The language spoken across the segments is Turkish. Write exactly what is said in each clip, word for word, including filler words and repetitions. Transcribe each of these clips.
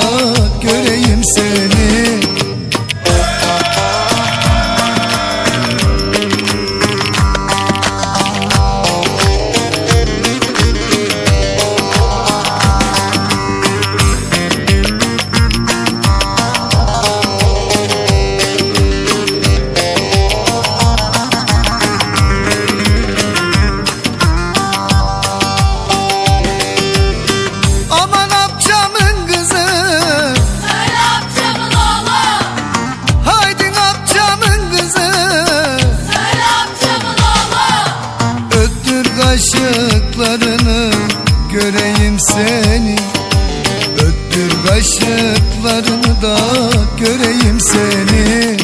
göreyim seni. Aman amcamın kızı, Söyle amcamın oğlu, haydi amcamın kızı, söyle amcamın oğlu. öttür kaşıklarını göreyim seni. Öttür kaşıklarını da göreyim seni.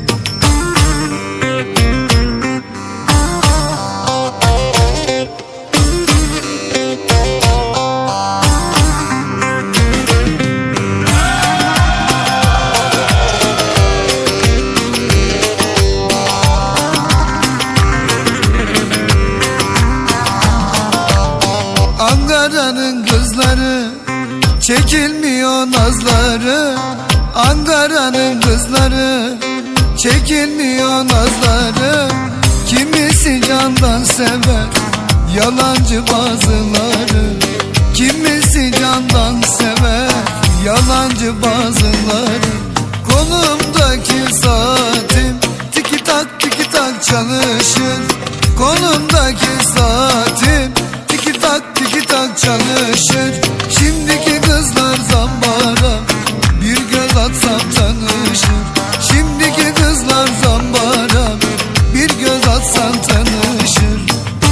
Ankara'nın kızları çekilmiyor nazları. Ankara'nın kızları çekilmiyor nazları. Kimisi candan sever, yalancı bazıları. Kimisi candan sever, yalancı bazıları. Kolumdaki saatim tiki tak tiki tak çalışır. Kolumdaki saatim tiki tak tiki tak çalışır. Şimdiki kızlar zambara, bir göz atsam tanışır. Şimdiki kızlar zambara, bir göz atsan tanışır.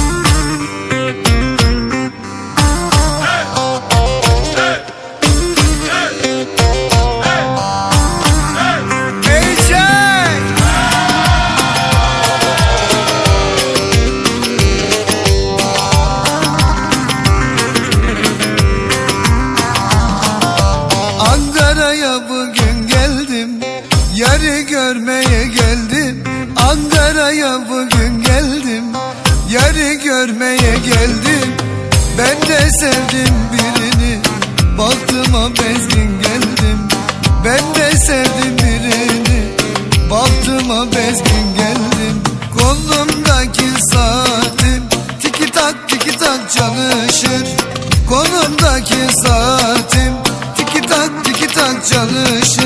Ankara'ya bugün geldim, yarı görmeye geldim. Ankara'ya bugün geldim, yarı görmeye geldim. Ben de sevdim birini, baktıma bezgin geldim. Ben de sevdim birini, baktıma bezgin geldim. Kolumdaki saatim tiki tak tiki tak çalışır. Kolumdaki saatim tiki tak tiki tak çalışır.